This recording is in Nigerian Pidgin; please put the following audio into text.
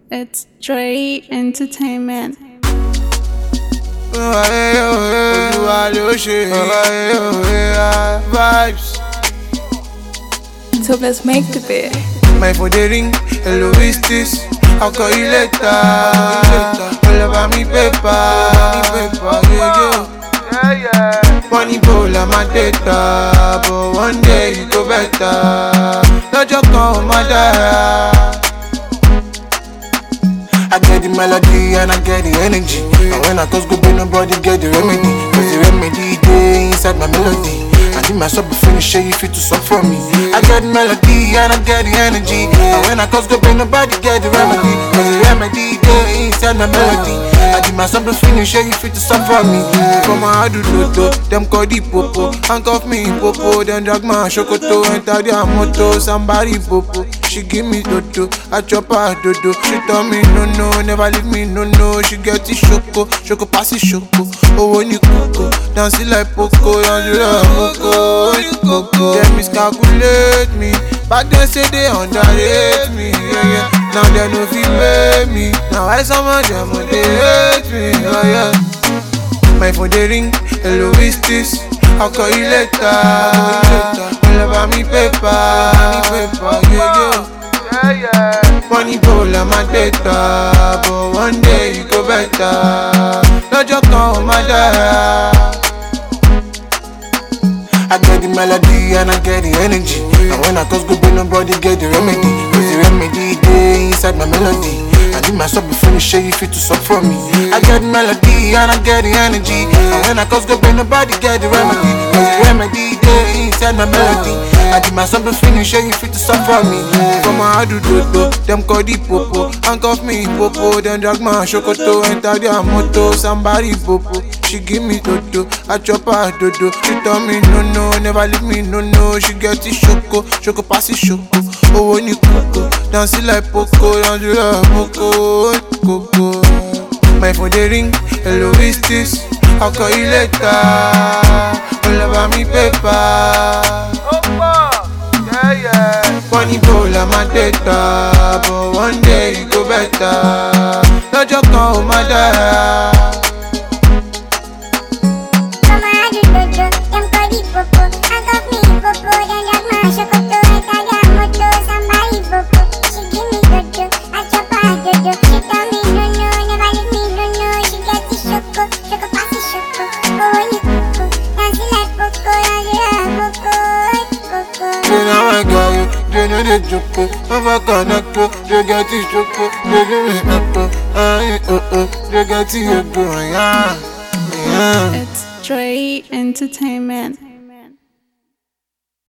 It's Dre Entertainment. Vibes. So let's make the bed. My phone dey ring, hello is this? I'll call you later. All about me paper, yeah. Money bowl on my data, but one day you go better. Lọ́jọ́ kan ó má dára. I get the melody and I get the energy. And when I cause go be nobody get the remedy. Cause the remedy dey inside my melody. I think my sub finish, share you fit to sub for me. I get the melody and I get the energy. And when I cause go be nobody get the remedy. Cause the remedy dey inside my melody. I think my sub finish, share you fit to sub for me. From my heart to dodo, them call the popo. Handcuff me popo, then drag my shokoto. Enter their moto, somebody popo. She give me dodo, I chop her dodo. She tell me no, never leave me no. She get it choco pass it choco. Oh when you coco, dance it like poco, dance it like coco. Them miscalculate me, back then say they underrate me. Yeah. Now they no feel pay me. Now I some of them they hate me. Yeah. My phone dey ring, hello is this? I'll call you later. All about me paper, yeah. Money bowl on my data, but one day you go better. Lọ́jọ́ kan ó má dára. I get the melody and I get the energy. And when I cause go be nobody get the remedy. Cause the remedy dey inside my melody. I think my sub finish, share you fit to sub for me. I get the melody and I get the energy. And when I cause go be nobody get the remedy. Cause the remedy dey inside my melody. I think my sub finish, share you fit to sub for me. From my heart to dodo, them call the popo. Handcuff me popo, then drag my shokoto. Enter their moto, somebody popo. She give me dodo, I chop her dodo. She tell me no, never leave me no. She get it choco pass it choco. Oh when you coco, dance it like poco, dance it like coco. My phone dey ring, hello is this? I'll call you later. All about me paper. Yeah. Money bowl on my data, but one day you go better. Lọ́jọ́ kan ó má dára. They know they joke, I'm connect, they get it choco, they give me they get it go, yeah. It's Dre Entertainment.